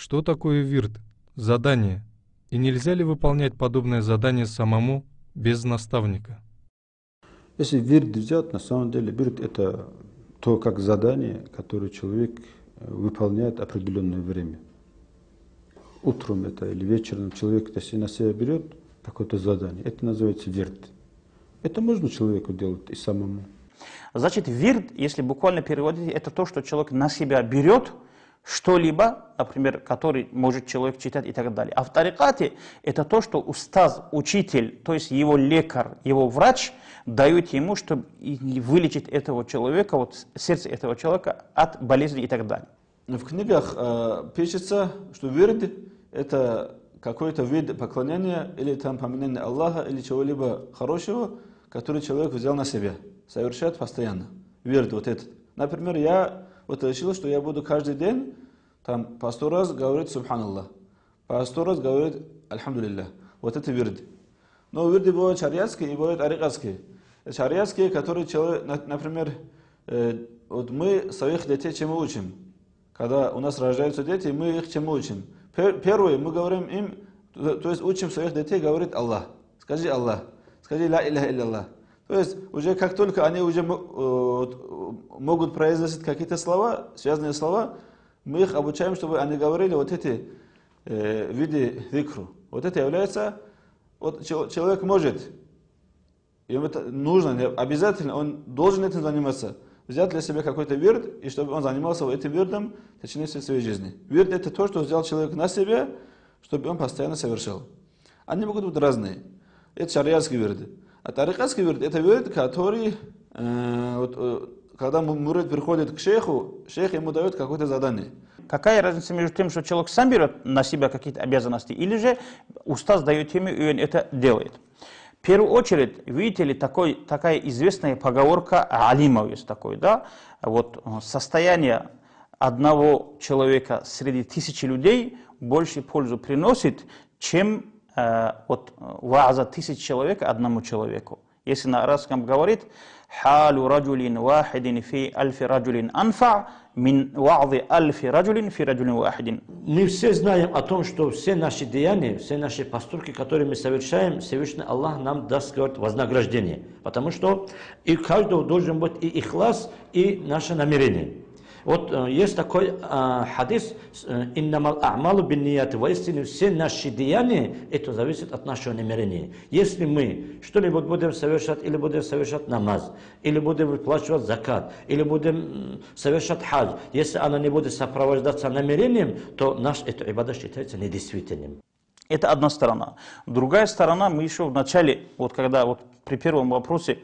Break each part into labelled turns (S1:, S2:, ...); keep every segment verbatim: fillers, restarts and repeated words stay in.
S1: Что такое вирд? Задание. И нельзя ли выполнять подобное задание самому, без наставника?
S2: Если вирд взять, на самом деле вирд это то, как задание, которое человек выполняет определенное время. Утром это или вечером человек, если на себя берет какое-то задание, это называется вирд. Это можно человеку делать и самому.
S3: Значит, вирд, если буквально переводить, это то, что человек на себя берет что-либо, например, который может человек читать и так далее. А в тарикате это то, что устаз, учитель, то есть его лекарь, его врач дает ему, чтобы вылечить этого человека, вот сердце этого человека от болезни и так далее.
S4: В книгах э, пишется, что вирд это какой-то вид поклонения или там поминания Аллаха или чего-либо хорошего, который человек взял на себя, совершает постоянно. Вирд вот этот. Например, я вот решил, что я буду каждый день там по сто раз говорить Субханаллах, по сто раз говорить Альхамдулиллах. Вот это вирд. Но вирды бывают шариатские и бывают арикатские. Шариатские, которые человек, например, э, вот мы своих детей чему учим? Когда у нас рождаются дети, мы их чему учим? Первое, мы говорим им, то есть учим своих детей говорить Аллах. Скажи Аллах, скажи ла илляха илля. То есть уже как только они уже могут произносить какие-то слова, связанные слова, мы их обучаем, чтобы они говорили вот эти э, виды зикру. Вот это является, вот человек может, ему это нужно, обязательно, он должен этим заниматься. Взять для себя какой-то вирд, и чтобы он занимался этим вирдом в течение всей своей жизни. Вирд это то, что взял человек на себя, чтобы он постоянно совершал. Они могут быть разные. Это шариатские вирды. А тарикатский вирд это вирд, который, э, вот, э, когда мурид приходит к шейху, шейх ему дает какое-то задание.
S3: Какая разница между тем, что человек сам берет на себя какие-то обязанности, или же устаз дает ему, и он это делает? В первую очередь, видите ли, такой, такая известная поговорка алимов есть такой, да? Вот состояние одного человека среди тысячи людей больше пользу приносит, чем э, вот вааза тысяч человек одному человеку. Если на арабском говорит «Халу раджулин вахидин фи альфи раджулин анфа мин ва'зи альфи раджулин фи раджулин вахидин».
S5: Мы все знаем о том, что все наши деяния, все наши поступки, которые мы совершаем, Всевышний Аллах нам даст, говорит, вознаграждение. Потому что и у каждого должен быть и ихлас, и наше намерение. Вот э, есть такой э, хадис «Иннамал а'малу бинният», воистину все наши деяния, это зависит от нашего намерения. Если мы что-либо будем совершать, или будем совершать намаз, или будем выплачивать закат, или будем совершать хадж, если она не будет сопровождаться намерением, то наш это ибада считается недействительным.
S3: Это одна сторона. Другая сторона, мы еще в начале, вот когда вот при первом вопросе,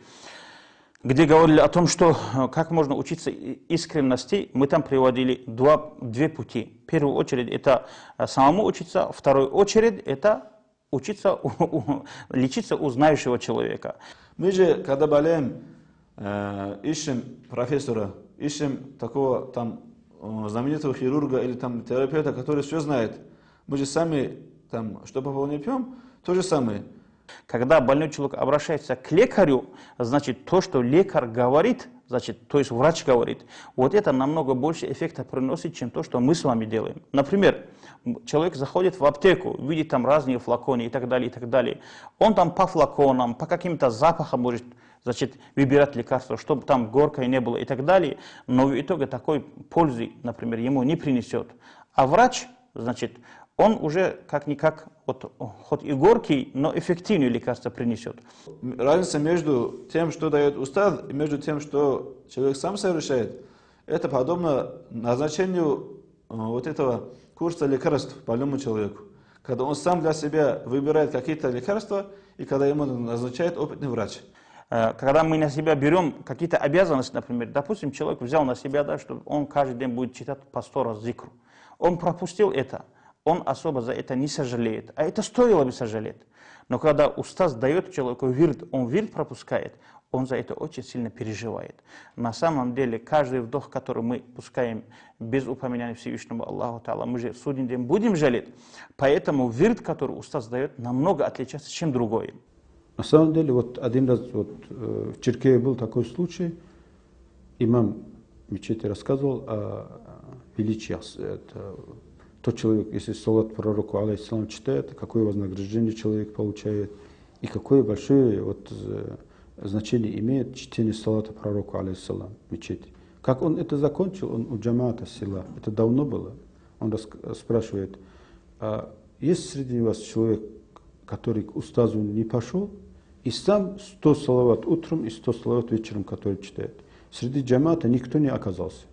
S3: где говорили о том, что как можно учиться искренности, мы там приводили два, две пути. В первую очередь это самому учиться, в вторую очередь это учиться, лечиться у знающего человека.
S4: Мы же, когда болеем, э, ищем профессора, ищем такого там знаменитого хирурга или там терапевта, который все знает. Мы же сами там, что попало пьем, то же самое.
S3: Когда больной человек обращается к лекарю, значит, то, что лекарь говорит, значит, то есть врач говорит, вот это намного больше эффекта приносит, чем то, что мы с вами делаем. Например, человек заходит в аптеку, видит там разные флаконы и так далее, и так далее. Он там по флаконам, по каким-то запахам может, значит, выбирать лекарства, чтобы там горкой не было и так далее, но в итоге такой пользы, например, ему не принесет. А врач, значит, он уже как-никак, вот, хоть и горький, но эффективное лекарство принесет.
S4: Разница между тем, что дает устав, и между тем, что человек сам совершает, это подобно назначению вот этого курса лекарств больному человеку. Когда он сам для себя выбирает какие-то лекарства, и когда ему назначает опытный врач.
S3: Когда мы на себя берем какие-то обязанности, например, допустим, человек взял на себя, да, что он каждый день будет читать по сто раз зикру. Он пропустил это. Он особо за это не сожалеет. А это стоило бы сожалеть. Но когда устаз дает человеку вирд, он вирд пропускает, он за это очень сильно переживает. На самом деле, каждый вдох, который мы пускаем без упоминания Всевышнего Аллаху Та'ала, мы же в судный день будем жалеть. Поэтому вирд, который устаз дает, намного отличается, чем другой.
S2: На самом деле, вот один раз вот, в Черкеве был такой случай, имам мечети рассказывал о величии тот человек, если салат пророку, алейхиссалам, читает, какое вознаграждение человек получает, и какое большое вот, значение имеет чтение салата пророку, алейхиссалам, в мечети. Как он это закончил, он у джамаата села, это давно было. Он спрашивает, а есть среди вас человек, который к устазу не пошел, и сам сто салават утром и сто салават вечером, который читает. Среди джамаата никто не оказался.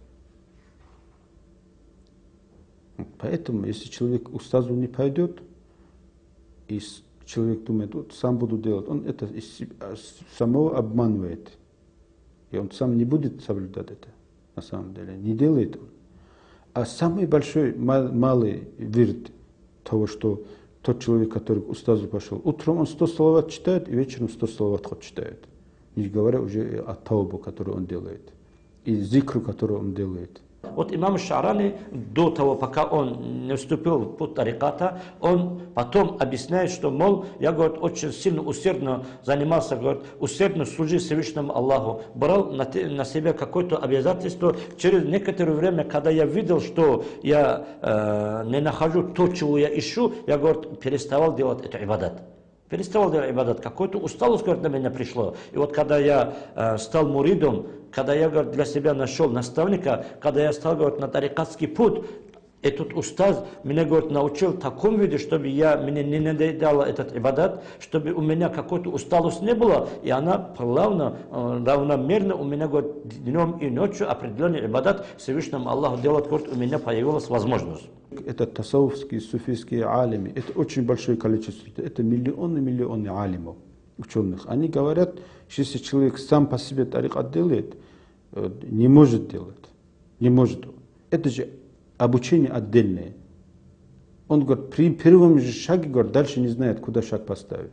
S2: Поэтому, если человек к устазу не пойдет, и человек думает, вот сам буду делать, он это из себя, самого обманывает. И он сам не будет соблюдать это, на самом деле, не делает он. А самый большой, мал, малый вирд того, что тот человек, который к устазу пошел, утром он сто салават читает, и вечером сто салават хоть читает. Не говоря уже о таубу, которую он делает, и зикру, которую он делает.
S5: Вот имам Шарани, до того, пока он не вступил в путь тариката, он потом объясняет, что, мол, я, говорит, очень сильно усердно занимался, говорит, усердно служил Всевышнему Аллаху, брал на, на себя какое-то обязательство. Через некоторое время, когда я видел, что я э, не нахожу то, чего я ищу, я, говорит, переставал делать это ибадат. Переставал делать ибадат. Какой-то усталость, говорит, на меня пришло. И вот когда я э, стал муридом, когда я, говорит, для себя нашел наставника, когда я стал, говорит, на тарикатский путь, этот устаз меня, говорит, научил в таком виде, чтобы я, мне не надоедал этот ибадат, чтобы у меня какой-то усталость не было, и она плавно, э, равномерно у меня, говорит, днем и ночью определенный ибадат Всевышнему Аллаху делать, говорит, у меня появилась возможность.
S2: Это тасауфские, суфийские алимы, это очень большое количество, это миллионы-миллионы алимов, ученых. Они говорят, что если человек сам по себе тарикат делает, не может делать, не может. Это же обучение отдельное. Он говорит, при первом же шаге, говорит, дальше не знает, куда шаг поставить.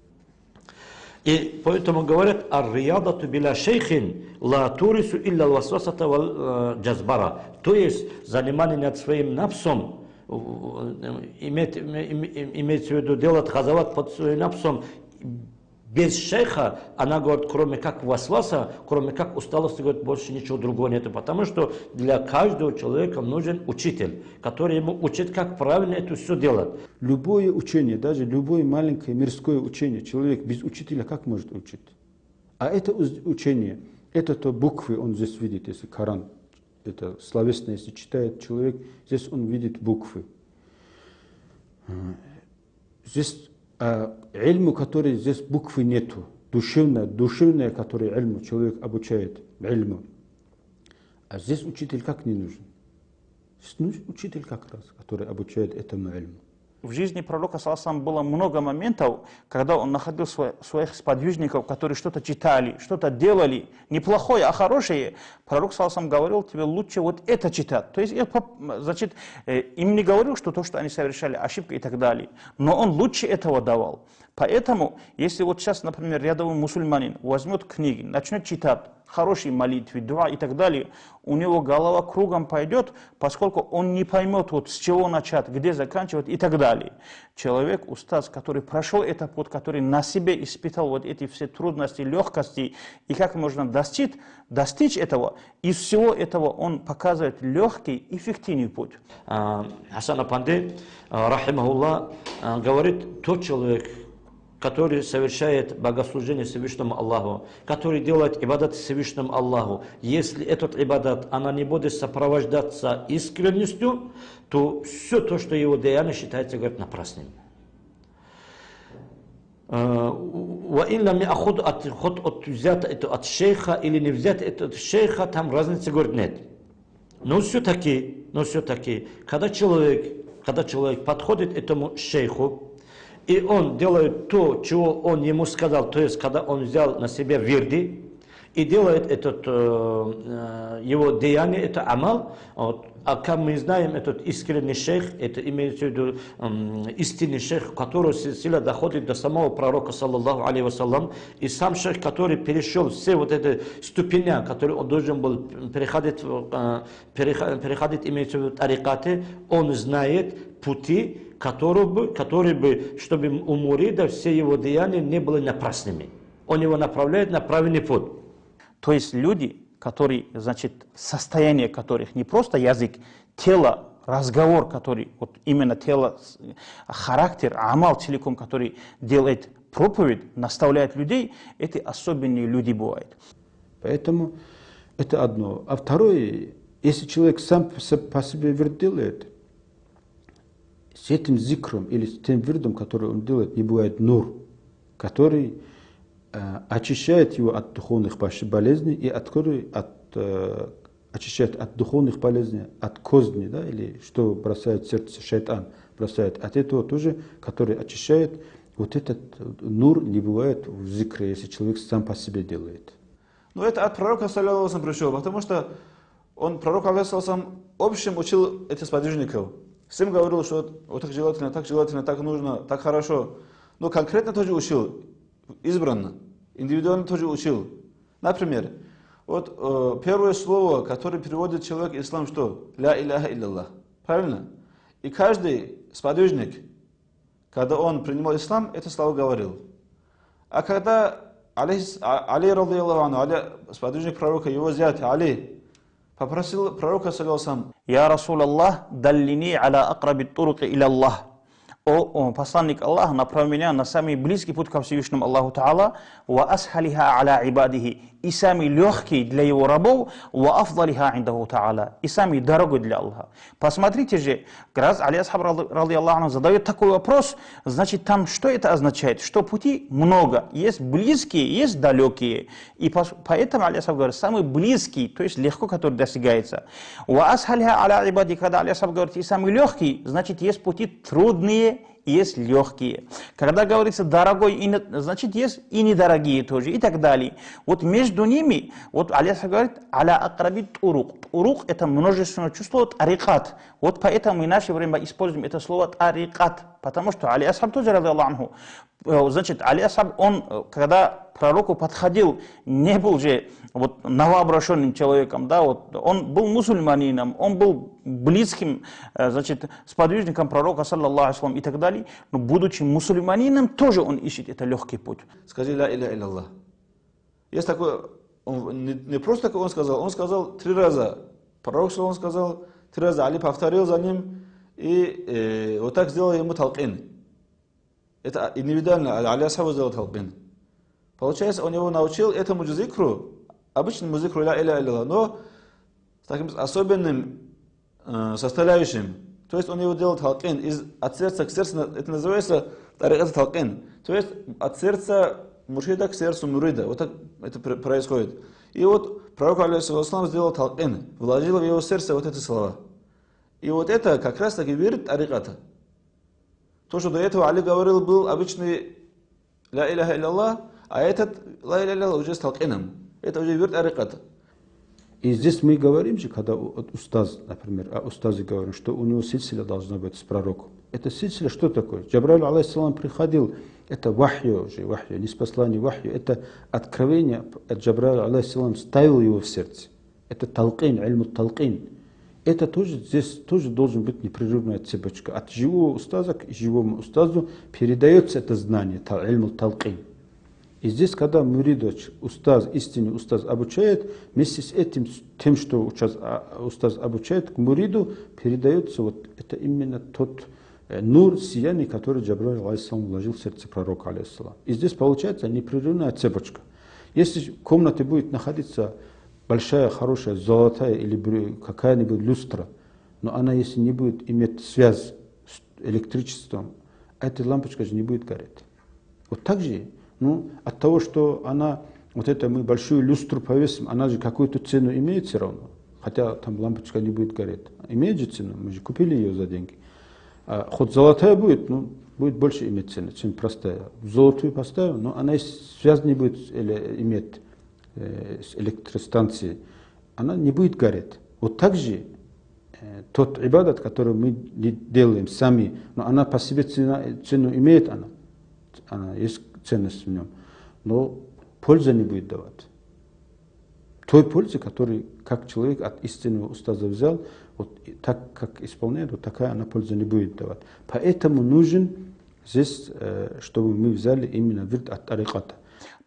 S5: И поэтому говорят, ар-риядату биля шейхин ла турису илля васвасата вал джазбара. То есть занимание над своим напсом, иметь, имеется в виду делать хазават под своим напсом, без шейха, она говорит, кроме как васваса, кроме как усталости, говорит, больше ничего другого нет. Потому что для каждого человека нужен учитель, который ему учит, как правильно это все делать.
S2: Любое учение, даже любое маленькое мирское учение, человек без учителя как может учить? А это учение, это то буквы он здесь видит, если Коран, это словесно, если читает человек, здесь он видит буквы. Здесь а ильму, который здесь буквы нету, душевное, душевное, которое ильму человек обучает, ильму. А здесь учитель как не нужен? Здесь нужен учитель как раз, который обучает этому ильму.
S3: В жизни пророка саллаллаху было много моментов, когда он находил свой, своих сподвижников, которые что-то читали, что-то делали, не плохое, а хорошее. Пророк саллаллаху говорил, тебе лучше вот это читать. То есть, значит, им не говорил, что то, что они совершали, ошибка и так далее. Но он лучше этого давал. Поэтому, если вот сейчас, например, рядовой мусульманин возьмет книги, начнет читать хорошие молитвы, дуа и так далее, у него голова кругом пойдет, поскольку он не поймет, вот с чего начать, где заканчивать и так далее. Человек, устаз, который прошел этот путь, который на себе испытал вот эти все трудности, легкости, и как можно достичь, достичь этого, из всего этого он показывает легкий, эффективный путь.
S5: Хасан Апанди, рахимахуллах, говорит, тот человек, который совершает богослужение Всевышнему Аллаху, который делает ибадат Всевышнему Аллаху, если этот ибадат, она не будет сопровождаться искренностью, то все то, что его деяние считается, говорит, напрасным. От взято это от шейха или не взято это от шейха, там разницы, говорит, нет. Но все-таки, но все-таки, когда человек, когда человек подходит к этому шейху, и он делает то, чего он ему сказал, то есть, когда он взял на себя вирди, и делает этот, э, его деяние, это амал, вот, а как мы знаем, этот искренний шейх, это имеется в виду э, истинный шейх, который сила доходит до самого пророка, саллаллаху алейхи вассалам, и сам шейх, который перешел все вот эти ступени, которые он должен был переходить, э, переходить имеется в виду тарикаты, он знает пути, которые бы, которые бы, чтобы у мурида все его деяния не были напрасными. Он его направляет на правильный путь.
S3: То есть люди, которые, значит, состояние которых не просто язык, тело разговор, который вот именно тело, характер, амал целиком, который делает проповедь, наставляет людей, эти особенные люди бывают.
S2: Поэтому это одно. А второе, если человек сам по себе вирд делает, с этим зикром или с тем вирдом, который он делает, не бывает нур, который э, очищает его от духовных болезней и от, от, э, очищает от духовных болезней, от козни, да, или что бросает сердце шайтан, бросает от этого тоже, который очищает. Вот этот нур не бывает в зикре, если человек сам по себе делает.
S4: Но это от пророка, саллаллаху пришло, потому что он, пророк, алейхиссалам, общем учил этих сподвижников. Всем говорил, что вот так желательно, так желательно, так нужно, так хорошо. Но конкретно тоже учил, избранно, индивидуально тоже учил. Например, вот э, первое слово, которое переводит человек в ислам, что? Ля иляха илляллах. Правильно? И каждый сподвижник, когда он принимал ислам, это слово говорил. А когда Али, Али радиаллаху анху, Али, сподвижник пророка, его зять Али, попросил пророка, саллаллаху:
S3: «Я Расул Аллах, даллини аля акраби туруки иля Аллах». О, посланник Аллаха, направь меня на самый близкий путь ко Всевышнему Аллаху Та'ала, ва асхалиха аля ибадихи, и самый легкий для его рабов, ва афдалиха индаху Та'ала, и самый дорогой для Аллаха. Посмотрите же, раз Али Асхаб ради Аллаху задает такой вопрос, значит там что это означает? Что пути много, есть близкие, есть далекие. И поэтому Али Асхаб говорит, самый близкий, то есть легко, который достигается. Ва асхалиха аля ибадихи, когда Али Асхаб говорит, и самый легкий, значит есть пути трудные, есть легкие. Когда говорится дорогой, значит есть и недорогие тоже, и так далее. Вот между ними, вот Алиса говорит, аля акраби турук. Турук это множественное число, тарикат. Вот поэтому мы в наше время используем это слово тарикат. Потому что Али Асхаб тоже, ради Аллаху, значит, Али Асхаб, он, когда пророку подходил, не был же вот новообращенным человеком, да, вот, он был мусульманином, он был близким, значит, сподвижником пророка, саллаллаху алейхи и так далее, но будучи мусульманином, тоже он ищет это легкий путь.
S4: Скажи ля иля илля. Есть такой, он, не, не просто такой он сказал, он сказал три раза, пророк он сказал три раза, Али повторил за ним, и э, вот так сделал ему талкин. Это индивидуально, Али Асхабу сделал талкин. Получается, он его научил этому зикру, обычному зикру ля иля илля, но с таким особенным э, составляющим. То есть он его делал талкин, из, от сердца к сердцу, это называется тарикат талкин. То есть от сердца муршида к сердцу мурида. Вот так это происходит. И вот пророк алейхиссалам сделал талкин, вложил в его сердце вот эти слова. И вот это как раз таки верит тариката. То, что до этого Али говорил, был обычный ля иляха илля, а этот ля иляха илля уже с талкином. Это уже верит тариката.
S2: И здесь мы говорим же, когда устаз, например, о устазе говорим, что у него сильсиля должна быть с пророком. Это сильсиля что такое? Джабраиль алейхиссалам приходил, это вахью уже, вахью, не с послания вахью, это откровение от Джабраиля алейхиссалам ставил его в сердце. Это талкин, ильму талкин. Это тоже здесь тоже должен быть непрерывная цепочка. От живого устаза к живому устазу передается это знание, ильму талкин. И здесь, когда муридоч, устаз, истинный устаз обучает, вместе с этим, тем, что устаз, устаз обучает, к муриду передается вот это именно тот э, нур, сияние, который Джабраиль алейхиссалам вложил в сердце пророка алейхиссалам. И здесь получается непрерывная цепочка. Если в комнате будет находиться большая, хорошая, золотая или какая-нибудь люстра, но она, если не будет иметь связь с электричеством, эта лампочка же не будет гореть. Вот так же, ну, от того, что она, вот это мы большую люстру повесим, она же какую-то цену имеет все равно, хотя там лампочка не будет гореть. Имеет же цену, мы же купили ее за деньги. А хоть золотая будет, ну, будет больше иметь цену, чем простая. Золотую поставим, но она связь не будет или, иметь э, с электростанцией, она не будет гореть. Вот так же э, тот ибадат, который мы делаем сами, но она по себе цена, цену имеет, она, она есть ценность в нем, но пользы не будет давать. Той пользы, которую как человек от истинного устаза взял, вот так как исполняет, вот такая она польза не будет давать. Поэтому нужен здесь, чтобы мы взяли именно вирд от тариката.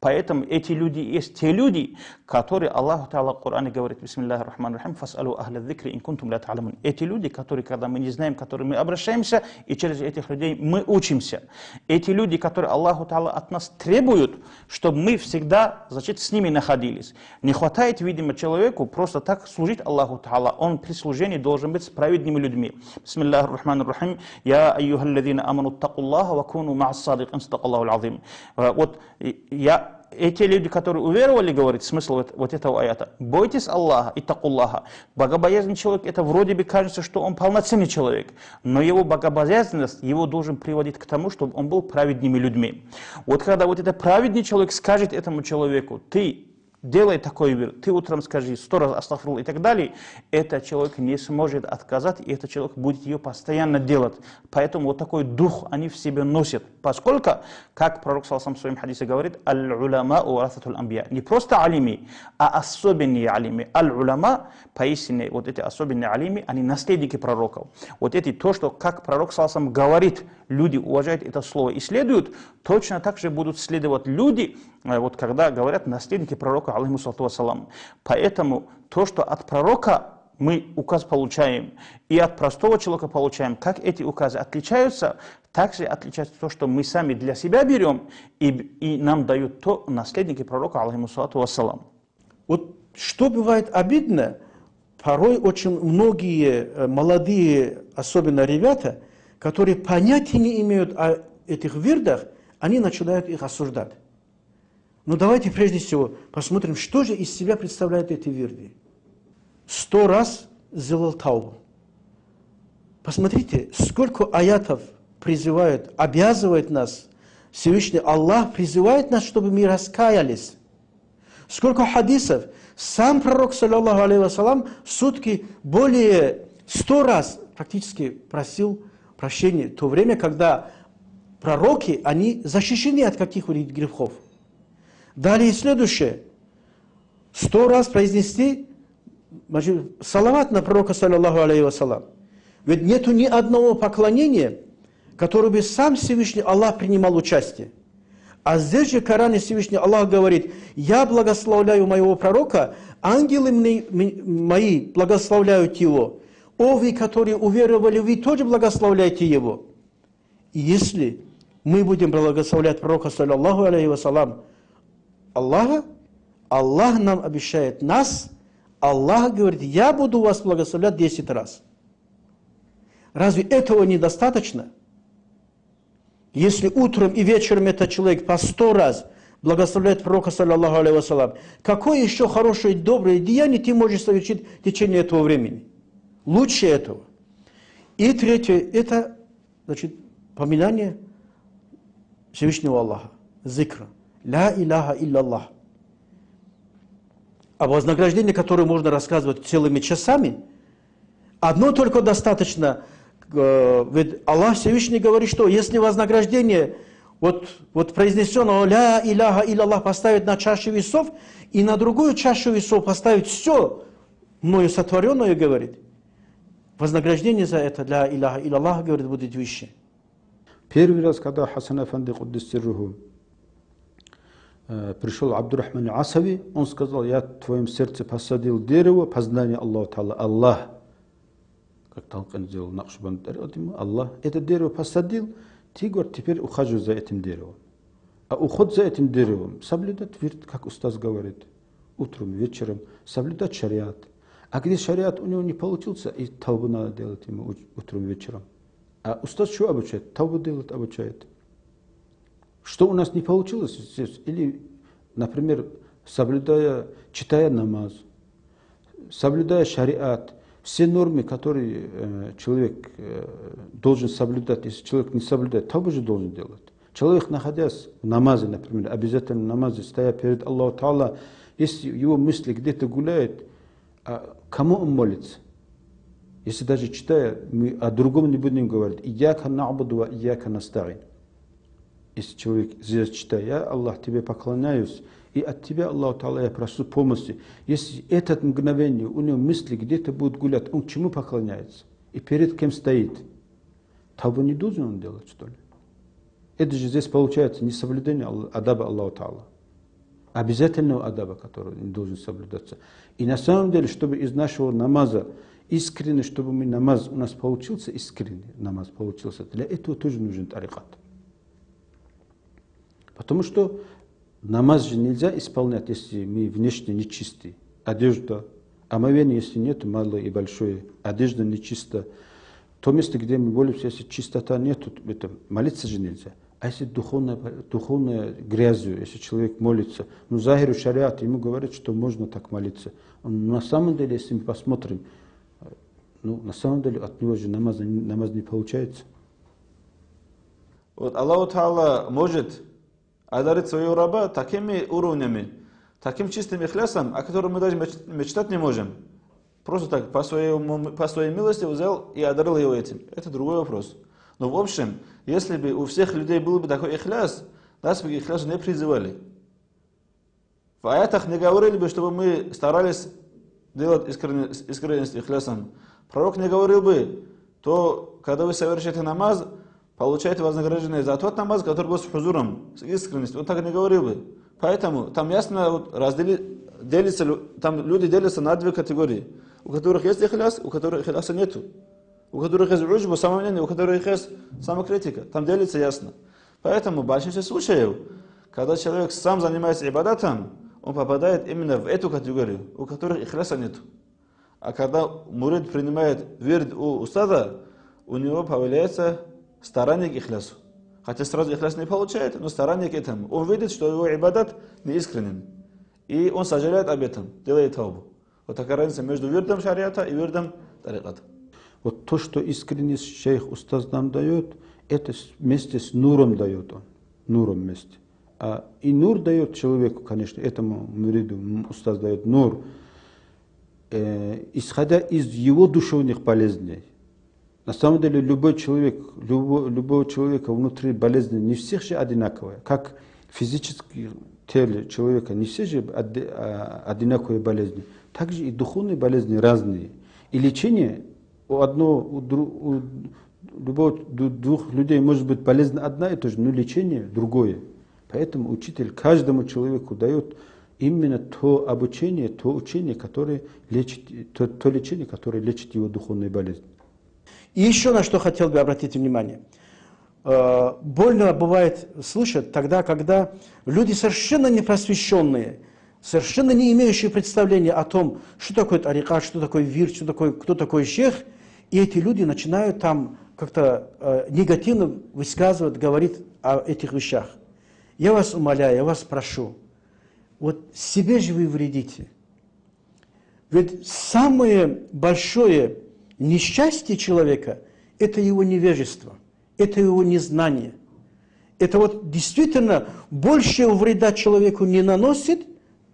S3: Поэтому эти люди есть те люди, которые Аллах Та'ала в Коране говорит: «Бисмиллахи рахмани рахим, фас'алу ахля дзикри ин кунтум ля та'ламун». Эти люди, которые, когда мы не знаем, которые мы обращаемся, и через этих людей мы учимся. Эти люди, которые Аллаху Та'ала от нас требуют, чтобы мы всегда, значит, с ними находились. Не хватает, видимо, человеку просто так служить Аллаху Та'ала. Он при служении должен быть с праведными людьми. Бисмиллахи рахмани рахим, я айюхалладзина аману аттакуллаха ва куну ма'ас садикин, садакаллаху аль-азим. Вот я... Эти люди, которые уверовали, говорит смысл вот, вот этого аята: бойтесь Аллаха и такуллаха. Богобоязненный человек, это вроде бы кажется, что он полноценный человек, но его богобоязненность его должен приводить к тому, чтобы он был праведными людьми. Вот когда вот этот праведный человек скажет этому человеку: ты делай такой вир, ты утром скажи сто раз астагфирулла и так далее, этот человек не сможет отказать, и этот человек будет ее постоянно делать. Поэтому вот такой дух они в себе носят. Поскольку, как пророк саллаллаху в своем хадисе говорит: аль-уляма уарататуль амбия. Не просто алими, а особенные алими. Аль-уляма, поистине, вот эти особенные алими, они наследники пророков. Вот эти, то, что как пророк саллаллаху говорит, люди уважают это слово и следуют, точно так же будут следовать люди, вот когда говорят наследники пророка, алейхиссалату вассалам. Поэтому то, что от пророка мы указ получаем, и от простого человека получаем, как эти указы отличаются, так же отличается то, что мы сами для себя берем, и, и нам дают то наследники пророка, алейхиссалату вассалам.
S6: Вот что бывает обидно, порой очень многие молодые, особенно ребята, которые понятия не имеют о этих вирдах, они начинают их осуждать. Но давайте прежде всего посмотрим, что же из себя представляют эти вирды. Сто раз сделал таубу. Посмотрите, сколько аятов призывают, обязывает нас, Всевышний Аллах призывает нас, чтобы мы раскаялись. Сколько хадисов. Сам пророк, саллаллаху алейхи вассалам, в сутки более сто раз практически просил прощения. В то время, когда пророки, они защищены от каких-нибудь грехов. Далее следующее. Сто раз произнести салават на пророка, саллаллаху алейхи вассалам. Ведь нету ни одного поклонения, которое бы сам Всевышний Аллах принимал участие. А здесь же в Коране Всевышний Аллах говорит: я благословляю моего пророка, ангелы мои благословляют его. О, вы, которые уверовали, вы тоже благословляете его. И если мы будем благословлять пророка, саллаллаху алейхи вассалам, Аллаха, Аллах нам обещает нас, Аллах говорит: я буду вас благословлять десять раз. Разве этого недостаточно? Если утром и вечером этот человек по сто раз благословляет пророка, саллаллаху алейхи вассалам, какое еще хорошее, доброе деяние ты можешь совершить в течение этого времени? Лучше этого. И третье, это, значит, поминание Всевышнего Аллаха, зикра. Ля иляха илляллах. О вознаграждении, которое можно рассказывать целыми часами, одно только достаточно. Ведь Аллах Всевышний говорит, что если вознаграждение вот, вот произнесенного ля иляха илляллах поставить на чашу весов, и на другую чашу весов поставить все мною сотворенное, говорит, вознаграждение за это ля иляха илляллах, говорит, будет выше.
S2: Первый раз, когда Хасан Афанди Куддис-Сирруху пришел Абдурахман Асави, он сказал: я в твоем сердце посадил дерево познания Аллаха Та'ала. Аллах, как Талкан сделал Накшбанд, Аллах это дерево посадил, ты, говорит, теперь ухаживай за этим деревом. А уход за этим деревом соблюдать вирд, как устаз говорит, утром, вечером, соблюдать шариат. А где шариат у него не получился, и тавбу надо делать ему утром, вечером. А устаз что обучает? Тавбу делать обучает. Что у нас не получилось здесь? Или, например, соблюдая, читая намаз, соблюдая шариат, все нормы, которые э, человек э, должен соблюдать, если человек не соблюдает, тавбу же должен делать. Человек, находясь в намазе, например, обязательно в намазе, стоя перед Аллахом Та'ала, если его мысли где-то гуляют, а кому он молится? Если даже читая, мы о другом не будем говорить. «Ияка на'буду ва ияка наста'ин». Если человек здесь читает: я, Аллах, тебе поклоняюсь, и от тебя, Аллах Та'ала, я прошу помощи. Если это мгновение у него мысли где-то будут гулять, он к чему поклоняется? И перед кем стоит? Тавбу не должен он делать, что ли? Это же здесь получается несоблюдение адаба Аллаха Та'ала. обязательного адаба, который должен соблюдаться. И на самом деле, чтобы из нашего намаза искренне, чтобы мы намаз у нас получился, искренний намаз получился, для этого тоже нужен тарикат. Потому что намаз же нельзя исполнять, если мы внешне нечистые. Одежда, омовение, если нет, малое и большое, одежда нечиста. То место, где мы молимся, если чистота нет, это молиться же нельзя. А если духовная, духовная грязью, если человек молится, ну, захиру шариат ему говорит, что можно так молиться. Он, на самом деле, если мы посмотрим, ну, на самом деле от него же намаз, намаз не получается.
S4: Вот Аллах Та'ала может одарить своего раба такими уровнями, таким чистым ихлясом, о котором мы даже мечтать не можем. Просто так, по, своему, по своей милости взял и одарил его этим. Это другой вопрос. Но в общем, если бы у всех людей был бы такой ихляс, нас бы к ихлясу не призывали. В аятах не говорили бы, чтобы мы старались делать искренность, искренность ихлясом. Пророк не говорил бы, то когда вы совершаете намаз, получаете вознаграждение за тот намаз, который был с хузуром, с искренностью. Он так не говорил бы. Поэтому там ясно вот, раздели, делится, там люди делятся на две категории. У которых есть ихляс, у которых ихляса нету. У которых есть уджбу, самомнение, у которых есть самокритика. Там делится ясно. Поэтому в большинстве случаев, когда человек сам занимается ибадатом, он попадает именно в эту категорию, у которых ихляса нету. А когда мурид принимает вирд у устада, у него появляется старание к ихлясу. Хотя сразу ихляс не получает, но старание к этому. Он видит, что его ибадат неискренен. И он сожалеет об этом, делает таубу. Вот такая разница между вирдом шариата и вирдом тариката.
S2: Вот то, что искренность шейх устаз нам дает, это вместе с нуром дает он. Нуром вместе. А и нур дает человеку, конечно, этому муриду устаз дает нур, э, исходя из его душевных болезней. На самом деле любой человек, любой, любого человека внутри болезни не всех же одинаковые. Как физически теле человека не все же одинаковые болезни. Также и духовные болезни разные. И лечение у одного, у, у любого, у двух людей может быть болезнь одна и та же, но лечение другое. Поэтому учитель каждому человеку дает именно то обучение, то учение, которое лечит, то, то лечение, которое лечит его духовные болезни.
S6: И еще на что хотел бы обратить внимание. Больно бывает слышать тогда, когда люди совершенно непросвещенные, совершенно не имеющие представления о том, что такое тарикат, что такое вирд, что такое, кто такой шейх, и эти люди начинают там как-то э, негативно высказывать, говорить о этих вещах. Я вас умоляю, я вас прошу, вот себе же вы вредите. Ведь самое большое несчастье человека – это его невежество, это его незнание. Это вот действительно большего вреда человеку не наносит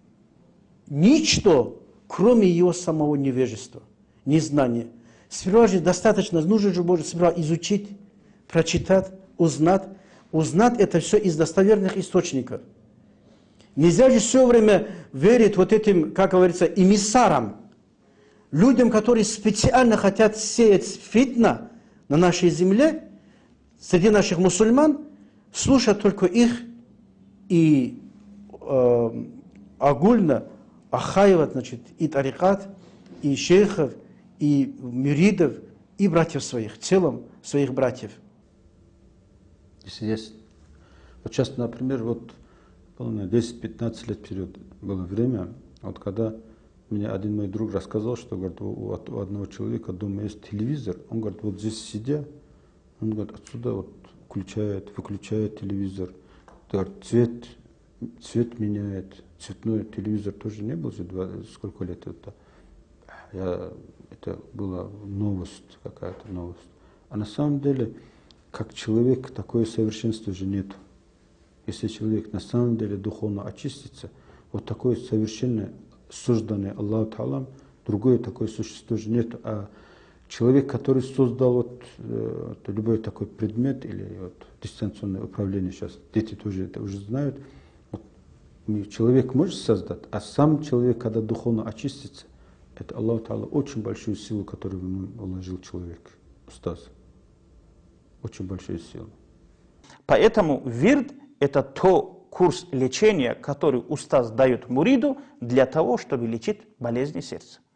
S6: ничто, кроме его самого невежества, незнания. Сперва же достаточно, нужно же может сперва изучить, прочитать, узнать. Узнать это все из достоверных источников. Нельзя же все время верить вот этим, как говорится, эмиссарам, людям, которые специально хотят сеять фитна на нашей земле, среди наших мусульман, слушать только их и э, огульно охаивать, значит, и тарикат, и шейхов, и мюридов, и братьев своих, в целом своих братьев.
S2: Если есть, вот сейчас, например, вот десять-пятнадцать лет вперед было время, вот когда мне один мой друг рассказал, что говорит, у, у одного человека дома есть телевизор, он говорит, вот здесь сидя, он говорит, отсюда вот включает, выключает телевизор, говорит, цвет, цвет меняет, цветной телевизор тоже не был же, два, сколько лет это, я, это была новость, какая-то новость. А на самом деле, как человек, такое совершенство же нет. Если человек на самом деле духовно очистится, вот такое совершенное, созданное Аллаху Та'алам, другое такое существо же нет. А человек, который создал вот, э, любой такой предмет или вот, дистанционное управление, сейчас дети тоже это уже знают, вот, человек может создать, а сам человек, когда духовно очистится, это Аллах Та'ала очень большую силу, которую ему вложил человек, устаз. Очень большую силу.
S3: Поэтому вирд – это то курс лечения, который устаз дает муриду для того, чтобы лечить болезни сердца.